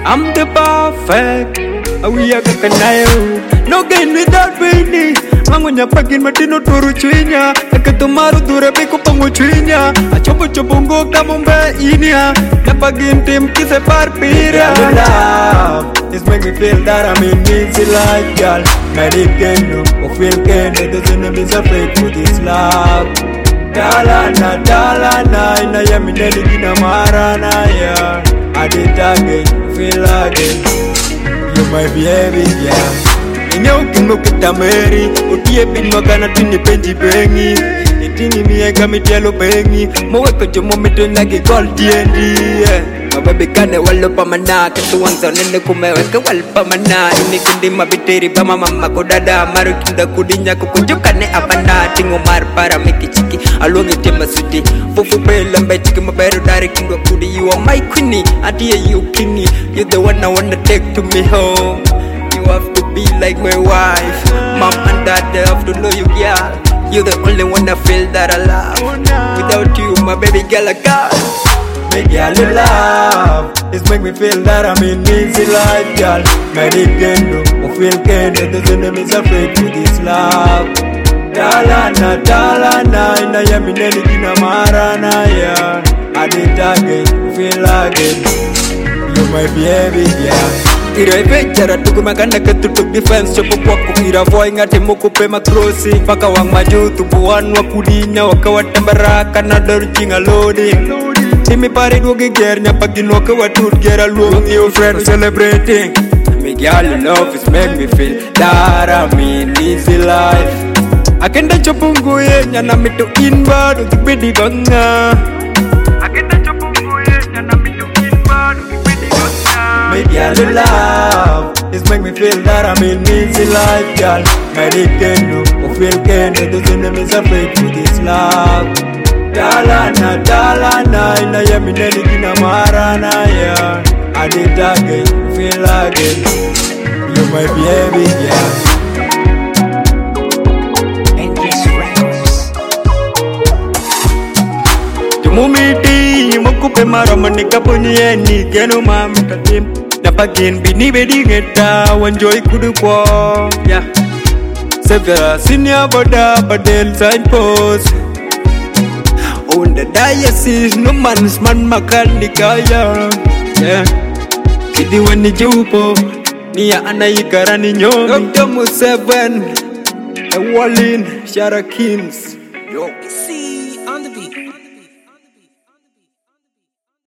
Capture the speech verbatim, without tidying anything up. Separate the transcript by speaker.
Speaker 1: I'm the perfect. We are gonna no gain without winning. Mangunya pagin matino turu chuinya. Ekatumaru dure biko pangu chuinya. Achopo chobongo kamumbe inia. Napagin tim kise parpira. Love is make me feel that I'm in easy life, girl. Medicando, or feel kendo. There's enemies afraid to this love. Dalana, dalana, ina ya mineli gina marana ya. Aditage, feel again. You my baby, yeah. Inyo kimo kutameri, utie pinwa kana tini penji bengi. Itini miye kamitialo bengi, mweko jomo mito nagi gold D and D, yeah. Mababi kane walo pamana, katu wangsa nene kumeweke walo pamana. Ini kundi mabiteri bama mama kodada, maru kinda kudinya kukujukane abana. Tingo mar para miki chiki, alongi tema suti. Fufu bela mbe chiki maberu dari kindwa kudi. You are my queenie, adia you kingy. You're the one I wanna take to me home. You have to be like my wife. Mom and dad, they have to know you, girl. You're the only one I feel that I love. Without you, my baby girl, I can't. Make girl you love. It's make me feel that I'm in easy life, girl. Medicando, or feel kendo. There's enemies afraid to this love. Dalana, dalana, ina ya mineli gina marana ya. Aditage, feel again. You my baby, yeah. Ira ivechara tukumagana ketutuk defense. Chopo kwa kukira voa ingate muku pema crossing. Paka wang maju tubuan wakudinya. Waka watambaraka na doru jinga loading. Timi pari duogi gernya pagin waka watut gera luong. New friends celebrating. Me girl you love is make me feel that I'm in easy life. Akenda chopungu ye nyana mitu inward utibidi banga. Akenda chopungu ye nyana mitu inward utibidi banga. Me girl you love is make me feel that I'm in easy life, girl. Medicando, or feel kendo. Those enemies afraid to this love. Dalana, dalana, ina ya mineli gina marana ya. Aditage, feel again. You my baby, yeah. Mumiti, mukupe maramani kapunye ni kenu mamita tim. Napagin bini bedi ngeta, wanjoy kudu po. Yeah. Severa senior boda badel signpost. On the diocese, no man's man makanikaya. Yeah. Kidi wani jupo, niya anayikara ni nyomi. Doctor Museven, a Wallin, Sharakins. Yo.